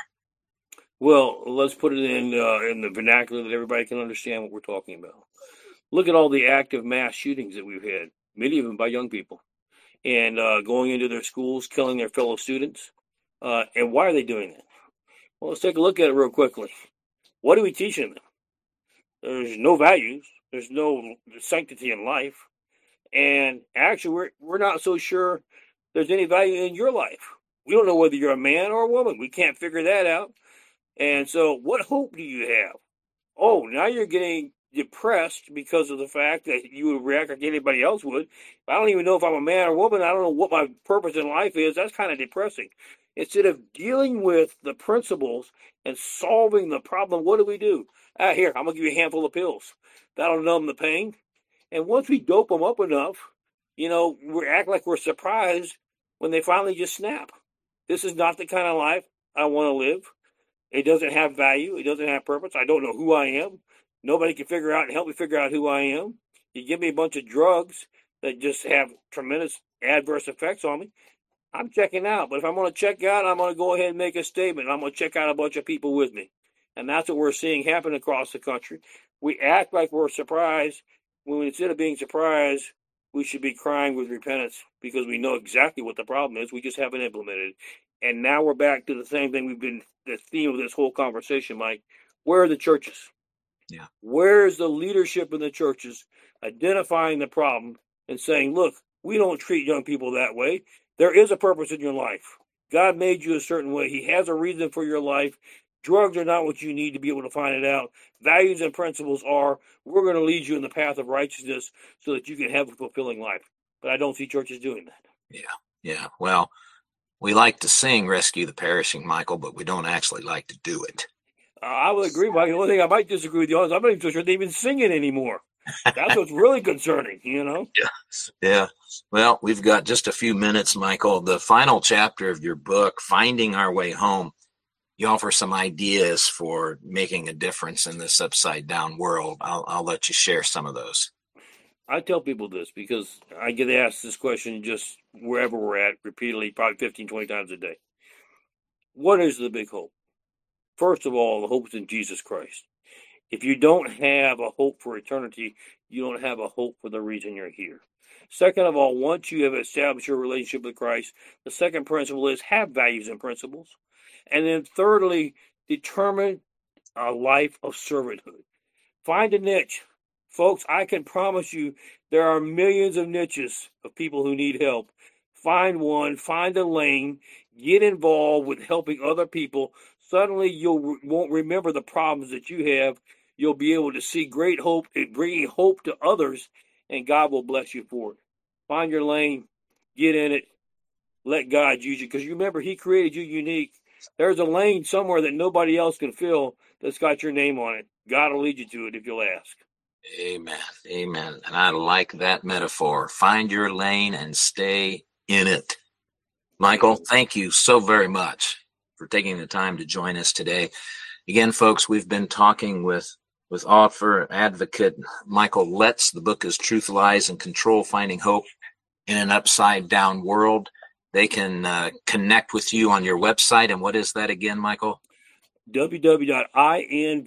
Speaker 3: Well, let's put it in uh, in the vernacular that everybody can understand what we're talking about. Look at all the active mass shootings that we've had, many of them by young people, and uh, going into their schools, killing their fellow students. Uh, and why are they doing that? Well, let's take a look at it real quickly. What are we teaching them? There's no values. There's no sanctity in life. And actually, we're, we're not so sure there's any value in your life. We don't know whether you're a man or a woman. We can't figure that out. And so what hope do you have? Oh, now you're getting depressed because of the fact that you would react like anybody else would. I don't even know if I'm a man or woman. I don't know what my purpose in life is. That's kind of depressing. Instead of dealing with the principles and solving the problem, what do we do? Ah, here, I'm going to give you a handful of pills. That'll numb the pain. And once we dope them up enough, you know, we act like we're surprised when they finally just snap. This is not the kind of life I want to live. It doesn't have value. It doesn't have purpose. I don't know who I am. Nobody can figure out and help me figure out who I am. You give me a bunch of drugs that just have tremendous adverse effects on me, I'm checking out. But if I'm going to check out, I'm going to go ahead and make a statement. I'm going to check out a bunch of people with me. And that's what we're seeing happen across the country. We act like we're surprised when instead of being surprised, we should be crying with repentance because we know exactly what the problem is. We just haven't implemented it. And now we're back to the same thing we've been, the theme of this whole conversation, Mike. Where are the churches?
Speaker 2: Yeah.
Speaker 3: Where is the leadership in the churches identifying the problem and saying, look, we don't treat young people that way. There is a purpose in your life. God made you a certain way. He has a reason for your life. Drugs are not what you need to be able to find it out. Values and principles are, we're going to lead you in the path of righteousness so that you can have a fulfilling life. But I don't see churches doing that.
Speaker 2: Yeah, yeah. Well, we like to sing Rescue the Perishing, Michael, but we don't actually like to do it.
Speaker 3: Uh, I would agree, Mike. The only thing I might disagree with you on is I'm not even sure they even sing it anymore. That's what's really concerning, you know?
Speaker 2: Yeah. Yeah. Well, we've got just a few minutes, Michael. The final chapter of your book, Finding Our Way Home, you offer some ideas for making a difference in this upside-down world. I'll, I'll let you share some of those.
Speaker 3: I tell people this because I get asked this question just wherever we're at repeatedly, probably fifteen, twenty times a day. What is the big hope? First of all, the hope is in Jesus Christ. If you don't have a hope for eternity, you don't have a hope for the reason you're here. Second of all, once you have established your relationship with Christ, the second principle is have values and principles. And then thirdly, determine a life of servanthood. Find a niche. Folks, I can promise you there are millions of niches of people who need help. Find one, find a lane, get involved with helping other people. Suddenly you won't remember the problems that you have. You'll be able to see great hope in bringing hope to others, and God will bless you for it. Find your lane, get in it, let God use you. Because you remember, He created you unique. There's a lane somewhere that nobody else can fill that's got your name on it. God will lead you to it if you'll ask.
Speaker 2: Amen. Amen. And I like that metaphor. Find your lane and stay in it. Michael, thank you so very much for taking the time to join us today. Again, folks, we've been talking with, with author, advocate Michael Letts. The book is Truth, Lies, and Control, Finding Hope in an Upside Down World. They can uh, connect with you on your website. And what is that again, Michael?
Speaker 3: w w w dot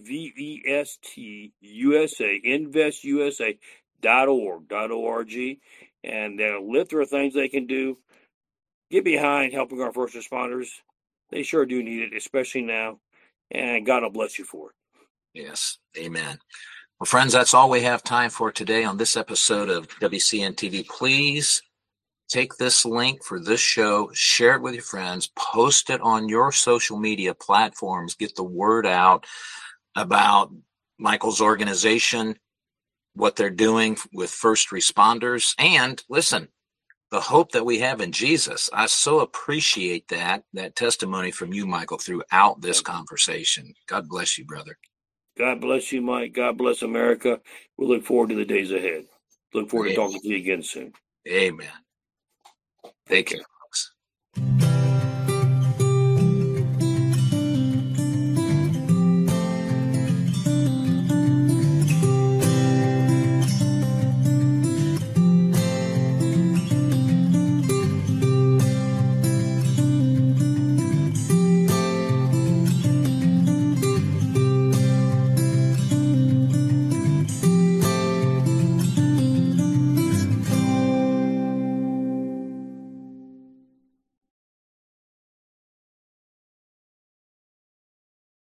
Speaker 3: invest u s a invest u s a dot org dot org, and there are a little of things they can do. Get behind helping our first responders. They sure do need it, especially now, and God will bless you for it.
Speaker 2: Yes, amen. Well, friends, that's all we have time for today on this episode of W C N T V. Please take this link for this show, share it with your friends, post it on your social media platforms, get the word out about Michael's organization, what they're doing with first responders, and listen, the hope that we have in Jesus. I so appreciate that, that testimony from you, Michael, throughout this conversation. God bless you, brother.
Speaker 3: God bless you, Mike. God bless America. We look forward to the days ahead. Look forward Amen. to talking to you again soon.
Speaker 2: Amen. Take care, folks.